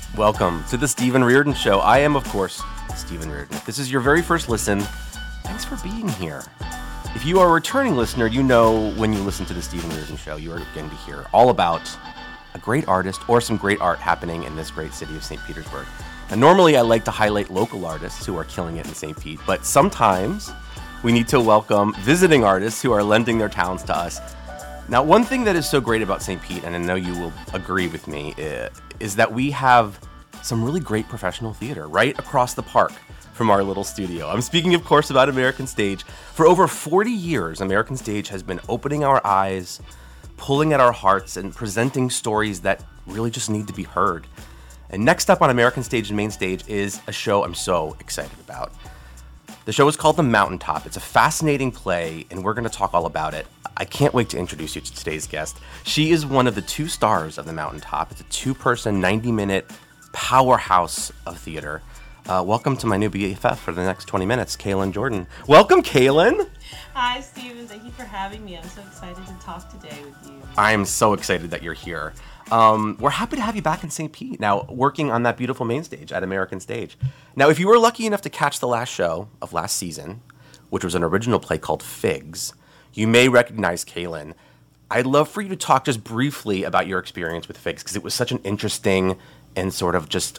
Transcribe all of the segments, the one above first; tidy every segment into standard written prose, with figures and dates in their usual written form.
Welcome to the Stephen Reardon Show. I am, of course, Stephen Reardon. If this is your very first listen, thanks for being here. If you are a returning listener, you know when you listen to the Stephen Reardon Show, you are going to hear all about a great artist or some great art happening in this great city of St. Petersburg. And normally I like to highlight local artists who are killing it in St. Pete, but sometimes we need to welcome visiting artists who are lending their talents to us. Now, one thing that is so great about St. Pete, and I know you will agree with me, is that we have some really great professional theater right across the park from our little studio. I'm speaking, of course, about American Stage. For over 40 years, American Stage has been opening our eyes, pulling at our hearts, and presenting stories that really just need to be heard. And next up on American Stage and Main Stage is a show I'm so excited about. The show is called The Mountaintop. It's a fascinating play, and we're going to talk all about it. I can't wait to introduce you to today's guest. She is one of the two stars of The Mountaintop. It's a two-person, 90-minute powerhouse of theater. Welcome to my new BFF for the next 20 minutes, Kaylin Jordan. Welcome, Kaylin. Hi, Stephen. Thank you for having me. I'm so excited to talk today with you. I'm so excited that you're here. We're happy to have you back in St. Pete, now working on that beautiful main stage at American Stage. Now, if you were lucky enough to catch the last show of last season, which was an original play called Figs, you may recognize Kaylin. I'd love for you to talk just briefly about your experience with Figs, because it was such an interesting and sort of just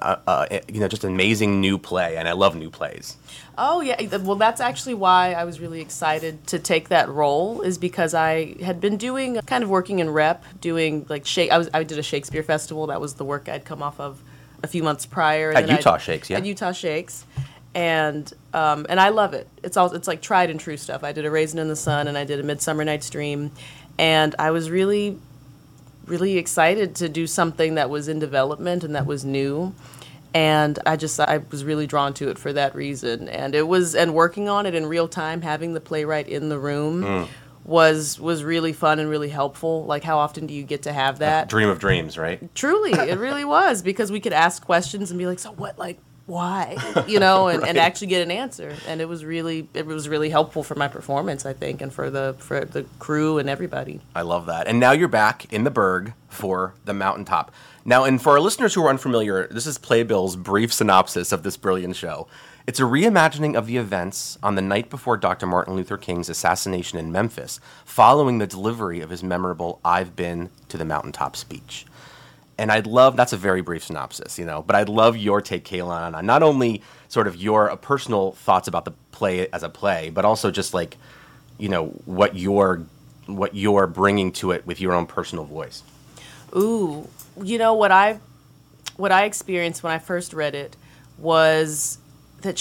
just amazing new play, and I love new plays. Oh, yeah. Well, that's actually why I was really excited to take that role, is because I had been working in rep, doing like I did a Shakespeare festival. That was the work I'd come off of a few months prior. At Utah Shakes, yeah. At Utah Shakes. And I love it. It's like tried and true stuff. I did A Raisin in the Sun, and I did A Midsummer Night's Dream, and I was really excited to do something that was in development and that was new. And I was really drawn to it for that reason. And working on it in real time, having the playwright in the room was really fun and really helpful. Like, how often do you get to have that? Dream of dreams, right? Truly, it really was, because we could ask questions and be like, so what, like, why? And, Right. and actually get an answer. And it was really helpful for my performance, I think, and for the crew and everybody. I love that. And now you're back in the Berg for The Mountaintop. Now, and for our listeners who are unfamiliar, this is Playbill's brief synopsis of this brilliant show. It's a reimagining of the events on the night before Dr. Martin Luther King's assassination in Memphis, following the delivery of his memorable "I've Been to the Mountaintop" speech. And that's a very brief synopsis, but I'd love your take, Kaylin, on not only sort of your personal thoughts about the play as a play, but also just like, what you're bringing to it with your own personal voice. Ooh, what I experienced when I first read it was that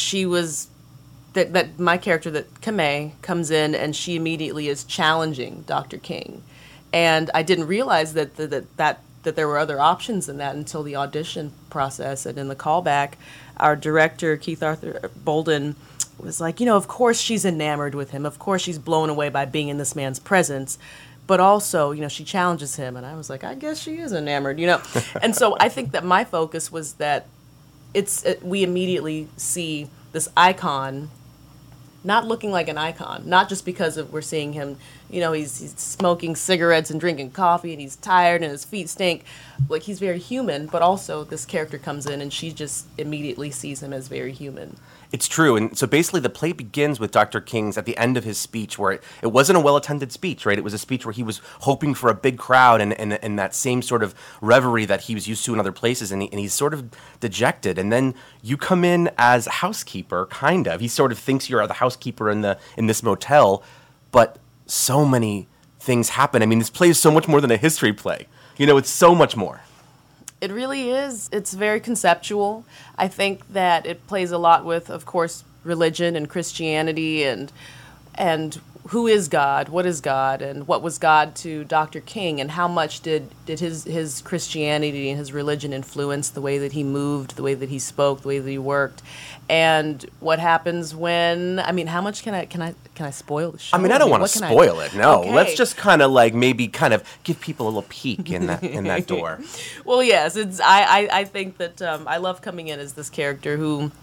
that my character, that Kamei, comes in and she immediately is challenging Dr. King, and I didn't realize that there were other options in that until the audition process. And in the callback, our director, Keith Arthur Bolden, was like, of course she's enamored with him. Of course she's blown away by being in this man's presence. But also, she challenges him. And I was like, I guess she is enamored, And so I think that my focus was that we immediately see this icon not looking like an icon, not just because we're seeing him, he's smoking cigarettes and drinking coffee and he's tired and his feet stink. Like, he's very human, but also this character comes in and she just immediately sees him as very human. It's true. And so basically the play begins with Dr. King's at the end of his speech, where it wasn't a well-attended speech, right? It was a speech where he was hoping for a big crowd and that same sort of reverie that he was used to in other places, and he's sort of dejected. And then you come in as a housekeeper, kind of. He sort of thinks you're the housekeeper in this motel, but so many things happen. I mean, this play is so much more than a history play. It's so much more. It really is. It's very conceptual. I think that it plays a lot with, of course, religion and Christianity and who is God, what is God, and what was God to Dr. King, and how much did his Christianity and his religion influence the way that he moved, the way that he spoke, the way that he worked, and what happens when, how much can I spoil the show? I don't want to spoil it. No, Okay. Let's just kind of give people a little peek in that door. Well, yes, I think that I love coming in as this character who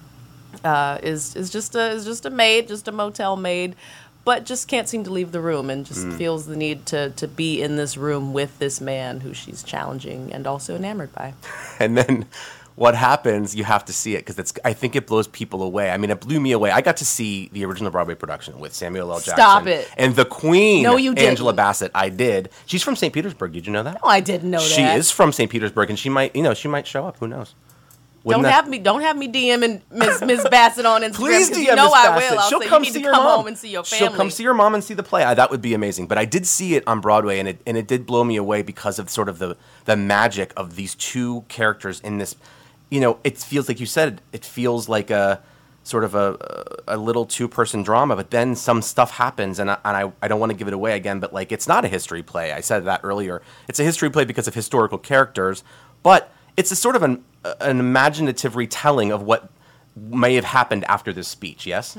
is just a maid, just a motel maid, but just can't seem to leave the room and just feels the need to be in this room with this man who she's challenging and also enamored by. And then what happens, you have to see it because I think it blows people away. I mean, it blew me away. I got to see the original Broadway production with Samuel L. Jackson. Stop it. And the Queen, No, you didn't. Angela Bassett. I did. She's from St. Petersburg. Did you know that? No, I didn't know She that. is from St. Petersburg, and she might show up. Who knows? Don't have me DMing Miss Bassett on Instagram. Please 'cause DM you know Miss I Bassett. will. I'll She'll say come you need see to your come mom. home and see your family. She'll come see your mom and see the play. That would be amazing. But I did see it on Broadway, and it did blow me away because of sort of the magic of these two characters in this. You know, it feels like you said. It feels like a sort of a little two-person drama, but then some stuff happens, and I don't want to give it away again, but like it's not a history play. I said that earlier. It's a history play because of historical characters, but it's a sort of an imaginative retelling of what may have happened after this speech. Yes.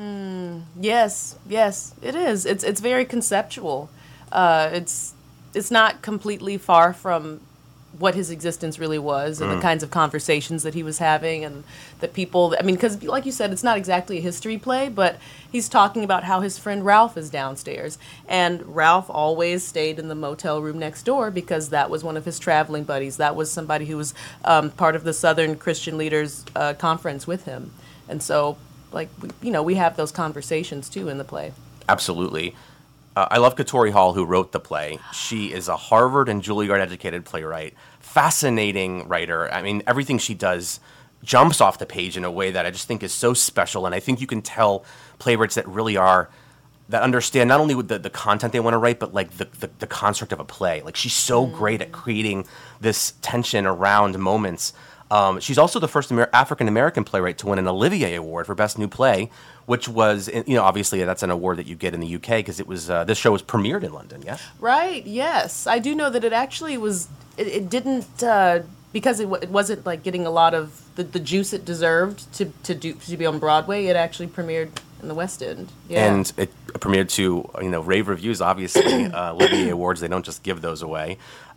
Yes, it is. It's very conceptual. It's not completely far from what his existence really was and the kinds of conversations that he was having and the people. I mean, because like you said, it's not exactly a history play, but he's talking about how his friend Ralph is downstairs, and Ralph always stayed in the motel room next door because that was one of his traveling buddies. That was somebody who was part of the Southern Christian Leaders Conference with him, and so like we have those conversations too in the play. Absolutely. I love Katori Hall, who wrote the play. She is a Harvard and Juilliard educated playwright, fascinating writer. I mean, everything she does jumps off the page in a way that I just think is so special. And I think you can tell playwrights that really that understand not only the content they want to write, but like the construct of a play. Like she's so great at creating this tension around moments. She's also the first African-American playwright to win an Olivier Award for Best New Play, which was, obviously that's an award that you get in the UK because it was this show was premiered in London, yeah? Right, yes. I do know that it actually was, it didn't, because it wasn't like getting a lot of the juice it deserved to be on Broadway, it actually premiered in the West End. Yeah. And it premiered to, rave reviews, obviously. Olivier Awards, they don't just give those away.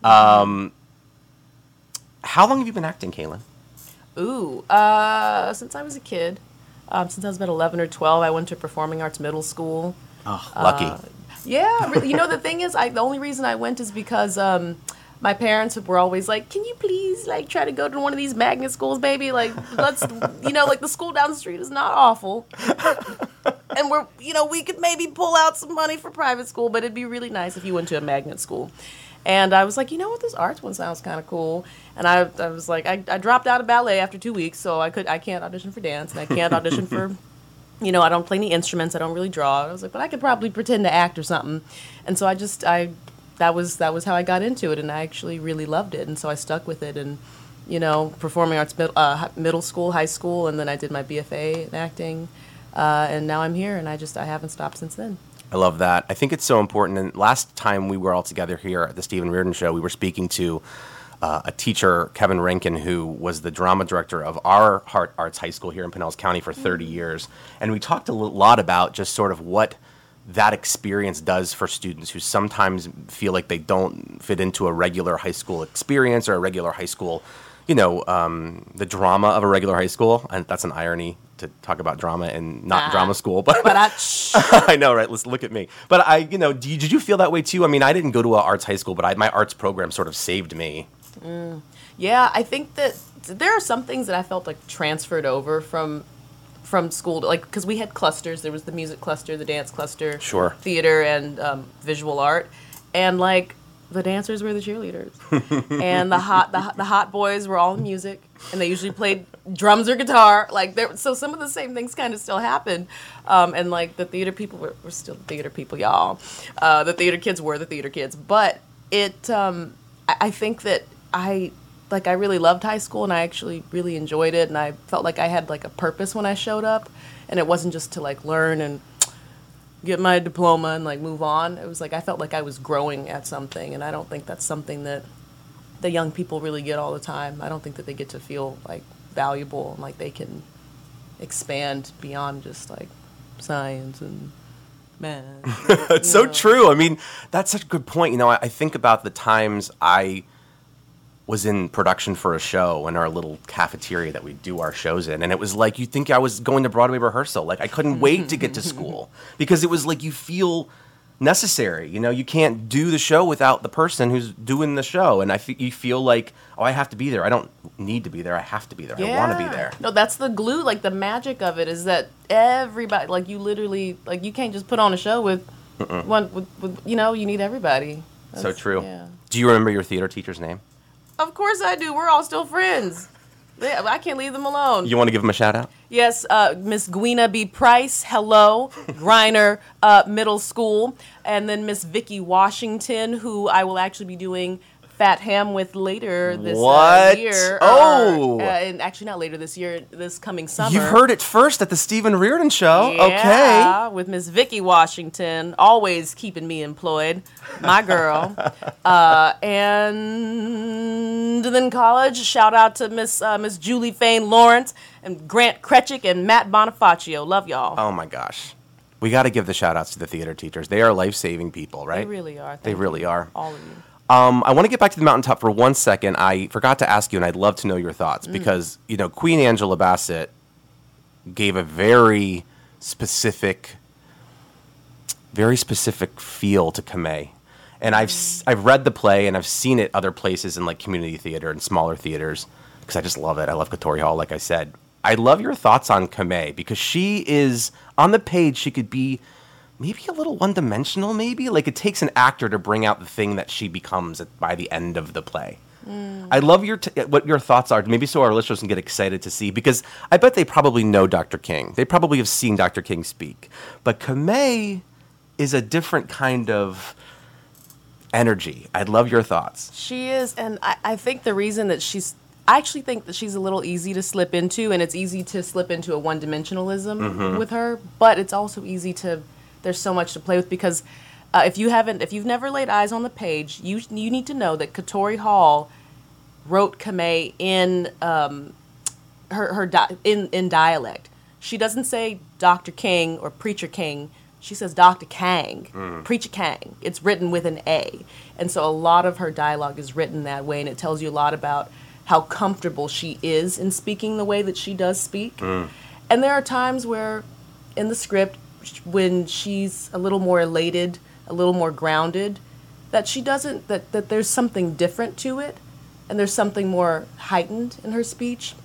How long have you been acting, Kaylin? Ooh, since I was a kid. Since I was about 11 or 12, I went to performing arts middle school. Oh, lucky. Yeah, really, the thing is, the only reason I went is because my parents were always like, "Can you please try to go to one of these magnet schools, baby? Let's, the school down the street is not awful, and we could maybe pull out some money for private school, but it'd be really nice if you went to a magnet school." And I was like, this arts one sounds kind of cool. And I was like, I dropped out of ballet after 2 weeks, so I can't audition for dance, and I can't audition for, I don't play any instruments, I don't really draw. I was like, but I could probably pretend to act or something. And so that was how I got into it, and I actually really loved it, and so I stuck with it. And performing arts middle school, high school, and then I did my BFA in acting, and now I'm here, and I haven't stopped since then. I love that. I think it's so important. And last time we were all together here at the Stephen Reardon Show, we were speaking to a teacher, Kevin Rankin, who was the drama director of our Hart Arts High School here in Pinellas County for 30 years. And we talked a lot about just sort of what that experience does for students who sometimes feel like they don't fit into a regular high school experience or a regular high school, the drama of a regular high school. And that's an irony to talk about drama and not drama school, but I know, right? Let's look at me. But did you feel that way too? I mean, I didn't go to an arts high school, but my arts program sort of saved me. Yeah, I think that there are some things that I felt like transferred over from school, because we had clusters. There was the music cluster, the dance cluster, sure, theater, and visual art, and the dancers were the cheerleaders, and the hot boys were all music, and they usually played drums or guitar. So some of the same things kind of still happened, and the theater people were still the theater people, y'all. The theater kids were the theater kids, but it. I think that I really loved high school, and I actually really enjoyed it, and I felt like I had a purpose when I showed up, and it wasn't just to learn and get my diploma and move on. It was I felt like I was growing at something, and I don't think that's something that the young people really get all the time. I don't think that they get to feel valuable and they can expand beyond just science and math. It's so true. I mean, that's such a good point. I think about the times I was in production for a show in our little cafeteria that we do our shows in, and it was you'd think I was going to Broadway rehearsal. I couldn't wait to get to school because it was you feel necessary. You know, you can't do the show without the person who's doing the show. And you feel like, oh, I have to be there. I don't need to be there. I have to be there. I want to be there. No, that's the glue. Like, the magic of it is that everybody, like, you literally, like, you can't just put on a show with you know, you need everybody. So true. Yeah. Do you remember your theater teacher's name? Of course I do. We're all still friends. I can't leave them alone. You want to give them a shout out? Yes, Miss Gwena B. Price, hello, Griner Middle School, and then Miss Vicky Washington, who I will actually be doing Fat Ham with later this year. Oh! And actually not later this year, this coming summer. You've heard it first at the Stephen Reardon Show. Yeah, Okay. with Miss Vicky Washington, always keeping me employed, my girl. And then college, shout out to Miss Julie Fain Lawrence and Grant Kretchick and Matt Bonifacio. Love y'all. Oh my gosh. We got to give the shout outs to the theater teachers. They are life-saving people, right? They really are. They really are. All of you. I want to get back to the mountaintop for 1 second. I forgot to ask you, and I'd love to know your thoughts, because, you know, Queen Angela Bassett gave a very specific feel to Kamei. And I've read the play, and I've seen it other places in, like, community theater and smaller theaters, because I just love it. I love Katori Hall, like I said. I love your thoughts on Kamei, because she is, on the page, she could be maybe a little one-dimensional, maybe? Like, it takes an actor to bring out the thing that she becomes by the end of the play. I love what your thoughts are, maybe so our listeners can get excited to see, because I bet they probably know Dr. King. They probably have seen Dr. King speak. But Kamei is a different kind of energy. I'd love your thoughts. She is, and I think the reason that I actually think that she's a little easy to slip into, and it's easy to slip into a one-dimensionalism with her, but it's also easy to... There's so much to play with, because if you've never laid eyes on the page, you need to know that Katori Hall wrote Kamei in in dialect. She doesn't say Dr. King or Preacher King. She says Dr. Kang, Preacher Kang. It's written with an A, and so a lot of her dialogue is written that way, and it tells you a lot about how comfortable she is in speaking the way that she does speak. And there are times where, in the script, when she's a little more elated, a little more grounded, that she doesn't, that there's something different to it, and there's something more heightened in her speech,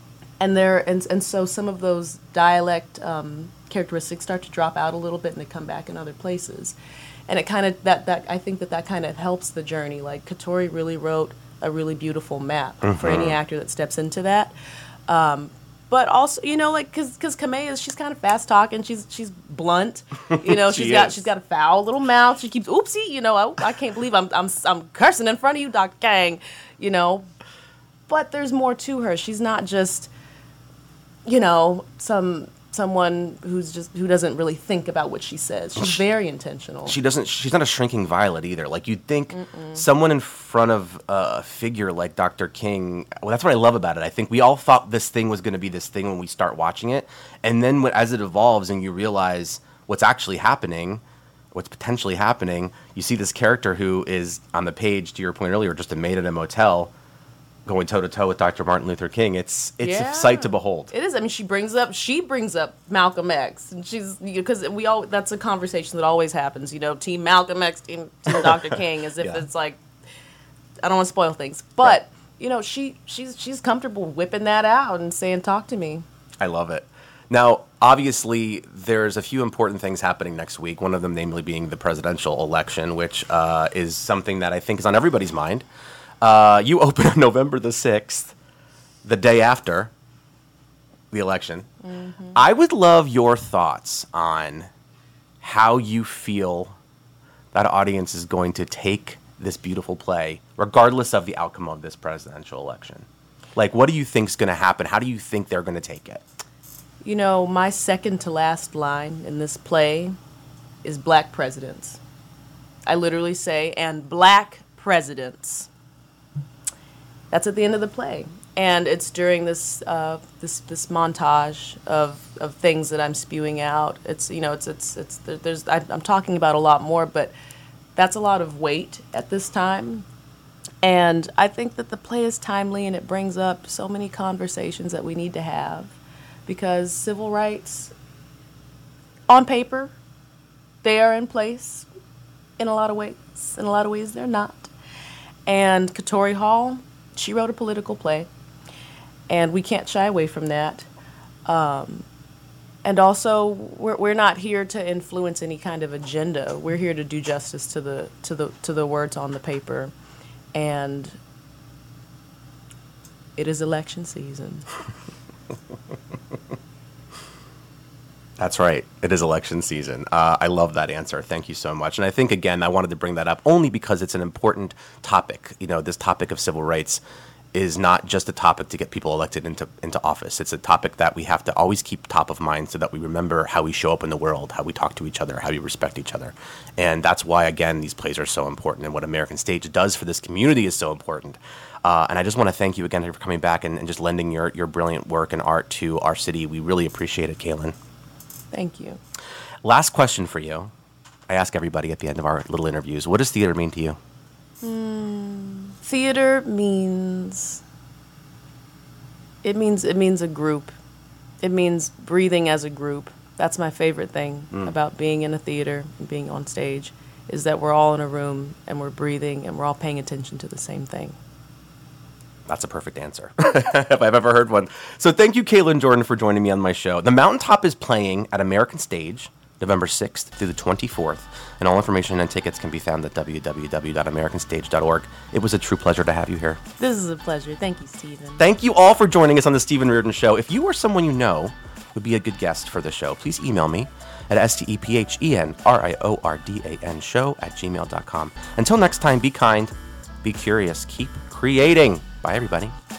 and so some of those dialect characteristics start to drop out a little bit, and they come back in other places, and it kind of that I think that kind of helps the journey. Like, Katori really wrote a really beautiful map for any actor that steps into that. But also, you know, like, because Kamei she's kind of fast talking. She's blunt. You know, she's got a foul little mouth. She keeps oopsie. You know, I can't believe I'm cursing in front of you, Dr. Kang. You know, but there's more to her. She's not just, you know, someone who doesn't really think about what she says. She's very intentional. She's not a shrinking violet either. Like, you'd think someone in front of a figure like Dr. King, well, that's what I love about it. I think we all thought this thing was going to be this thing when we start watching it. And then as it evolves and you realize what's actually happening, what's potentially happening, you see this character who is, on the page, to your point earlier, just a maid at a motel, going toe-to-toe with Dr. Martin Luther King. It's a sight to behold. It is. I mean, she brings up Malcolm X, and she's, because that's a conversation that always happens, you know, Team Malcolm X, Team Dr. King, as if it's like, I don't want to spoil things, but you know, she's comfortable whipping that out and saying, "Talk to me." I love it. Now, obviously, there's a few important things happening next week. One of them, namely, being the presidential election, which is something that I think is on everybody's mind. You open on November the 6th, the day after the election. I would love your thoughts on how you feel that audience is going to take this beautiful play, regardless of the outcome of this presidential election. Like, what do you think is going to happen? How do you think they're going to take it? You know, my second to last line in this play is black presidents. I literally say, and black presidents. That's at the end of the play, and it's during this this montage of things that I'm spewing out. It's, you know, I'm talking about a lot more, but that's a lot of weight at this time, and I think that the play is timely, and it brings up so many conversations that we need to have, because civil rights, on paper, they are in place. in a lot of ways. In a lot of ways, they're not. And Katori Hall, she wrote a political play, and we can't shy away from that. And also, we're not here to influence any kind of agenda. We're here to do justice to the words on the paper, and it is election season. That's right. It is election season. I love that answer. Thank you so much. And I think, again, I wanted to bring that up only because it's an important topic. You know, this topic of civil rights is not just a topic to get people elected into office. It's a topic that we have to always keep top of mind so that we remember how we show up in the world, how we talk to each other, how we respect each other. And that's why, again, these plays are so important, and what American Stage does for this community is so important. And I just want to thank you again for coming back and just lending your brilliant work and art to our city. We really appreciate it, Kaylin. Thank you. Last question for you. I ask everybody at the end of our little interviews, what does theater mean to you? Theater means a group. It means breathing as a group. That's my favorite thing about being in a theater and being on stage, is that we're all in a room and we're breathing and we're all paying attention to the same thing. That's a perfect answer, if I've ever heard one. So thank you, Kaylin Jordan, for joining me on my show. The Mountaintop is playing at American Stage November 6th through the 24th, and all information and tickets can be found at www.americanstage.org. It was a true pleasure to have you here. This is a pleasure. Thank you, Stephen. Thank you all for joining us on The Stephen Reardon Show. If you or someone you know would be a good guest for the show, please email me at stephenriordan@gmail.com. Until next time, be kind, be curious, keep creating. Bye, everybody.